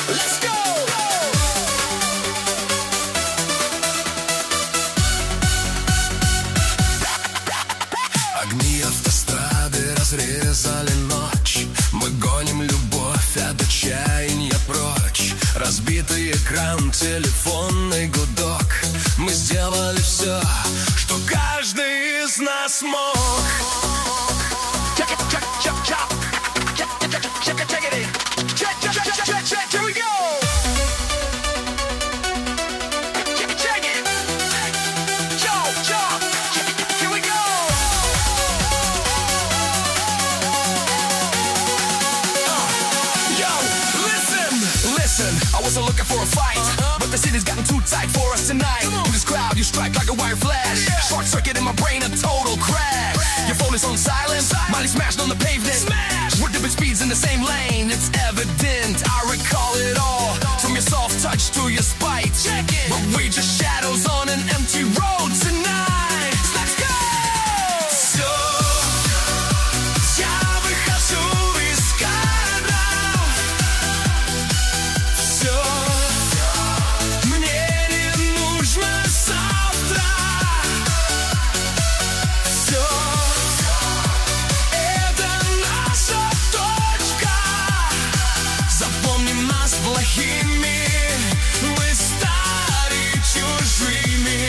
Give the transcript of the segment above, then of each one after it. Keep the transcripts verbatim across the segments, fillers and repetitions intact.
Let's go! Огни автострады разрезали ночь. Мы гоним любовь от отчаяния прочь. Разбитый экран, телефонный гудок. Мы сделали все, что каждый из нас мог. Check it, check, check, check. Check, check, check, check it, check it. Check, check, check, check, check. Here we go. Check it, check it. Chop, chop. Here we go. Uh, yo, listen, listen. I wasn't looking for a fight, uh-huh. But the city's gotten too tight for us tonight. Through this crowd, you strike like a wire flash. Yeah. Short circuit in my brain, a total crash. Your phone is on silent, Miley smashed on the pavement. Smash! We're different speeds in the same lane. It's evident, I recall it all. From your soft touch to your spite. Check it. But we just shadows on an empty road tonight. Let's go! So, я выхожу из кадра. Все, мне не нужно завтра. Все. Плохими мы стали чужими.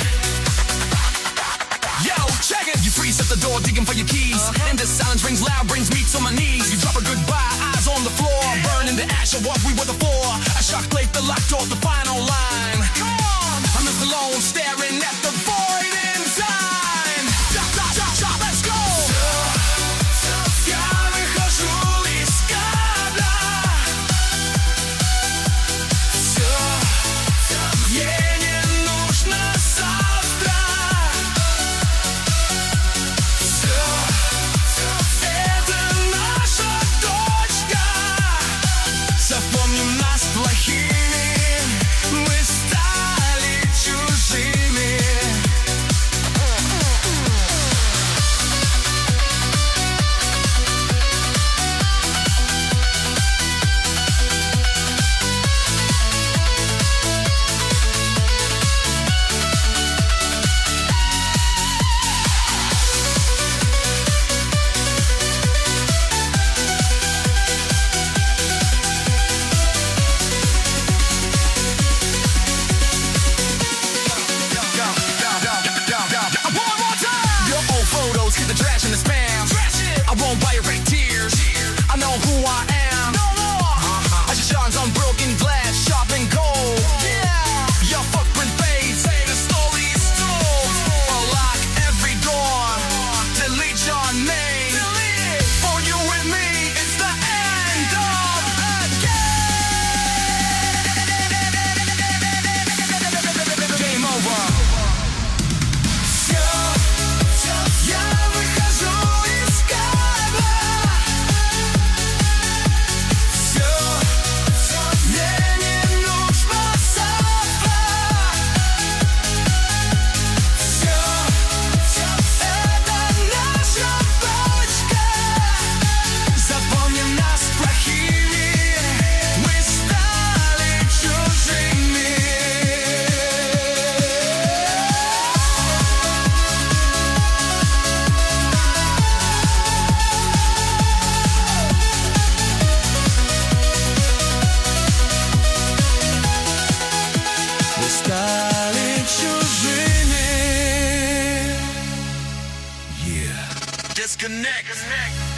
Yo, check it. You freeze at the door, digging for your keys. Uh-huh. And the silence rings loud, brings me to my knees. You drop a goodbye, eyes on the floor, burning the ash of what we were before. A shock played the lock toward the final line. Come on, I'm left alone, staring at the void in time. Stop, stop, stop, stop, let's go. Я выхожу из кадра. Запомним нас плохими, мы стали чужими. I won't buy your fake tears. I know who I am. No more. I just shines on broken glass, sharp and cold. Yeah. Your footprint fades, the story's told. Unlock every door, delete your name. For you and me, it's the end of the game. Game over. Disconnect.